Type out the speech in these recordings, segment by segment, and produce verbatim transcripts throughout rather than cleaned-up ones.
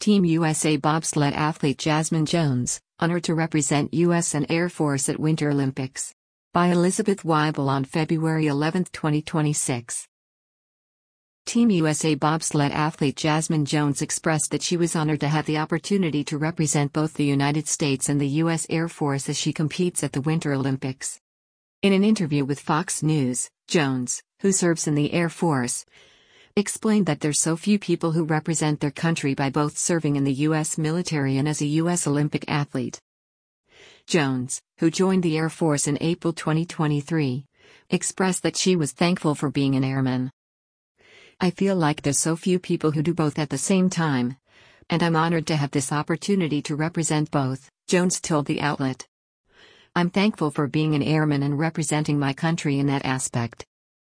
Team U S A bobsled athlete Jasmine Jones, honored to represent U S and Air Force at Winter Olympics. By Elizabeth Weibel on February eleventh, twenty twenty-six. Team U S A bobsled athlete Jasmine Jones expressed that she was honored to have the opportunity to represent both the United States and the U S Air Force as she competes at the Winter Olympics. In an interview with Fox News, Jones, who serves in the Air Force, explained that there's so few people who represent their country by both serving in the U S military and as a U S Olympic athlete. Jones, who joined the Air Force in April twenty twenty-three, expressed that she was thankful for being an airman. "I feel like there's so few people who do both at the same time, and I'm honored to have this opportunity to represent both," Jones told the outlet. "I'm thankful for being an airman and representing my country in that aspect."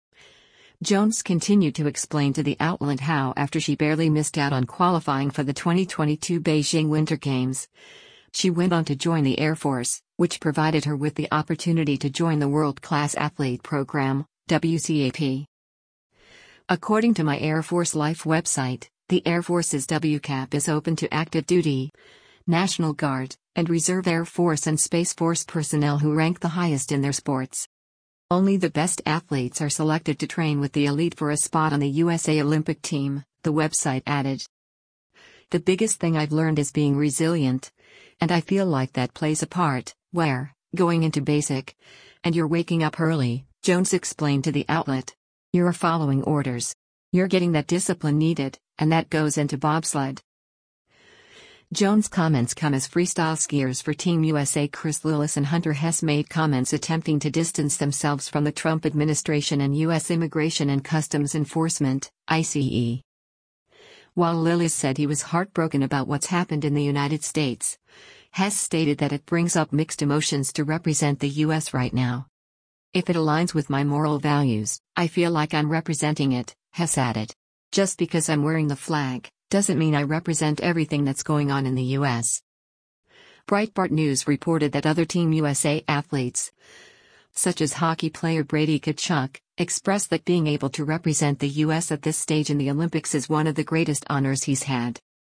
Jones continued to explain to the outlet how, after she barely missed out on qualifying for the twenty twenty-two Beijing Winter Games, she went on to join the Air Force, which provided her with the opportunity to join the World Class Athlete Program, W C A P. According to my Air Force Life website, the Air Force's W CAP is open to active duty, National Guard, and Reserve Air Force and Space Force personnel who rank the highest in their sports. Only the best athletes are selected to train with the elite for a spot on the U S A Olympic team, the website added. "The biggest thing I've learned is being resilient, and I feel like that plays a part, where, going into basic, and you're waking up early," Jones explained to the outlet. "You're following orders. You're getting that discipline needed, and that goes into bobsled." Jones' comments come as freestyle skiers for Team U S A Chris Lillis and Hunter Hess made comments attempting to distance themselves from the Trump administration and U S Immigration and Customs Enforcement, I C E. While Lillis said he was heartbroken about what's happened in the United States, Hess stated that it brings up mixed emotions to represent the U S right now. "If it aligns with my moral values, I feel like I'm representing it," Hess added. "Just because I'm wearing the flag doesn't mean I represent everything that's going on in the U S" Breitbart News reported that other Team U S A athletes, such as hockey player Brady Tkachuk, expressed that being able to represent the U S at this stage in the Olympics is one of the greatest honors he's had.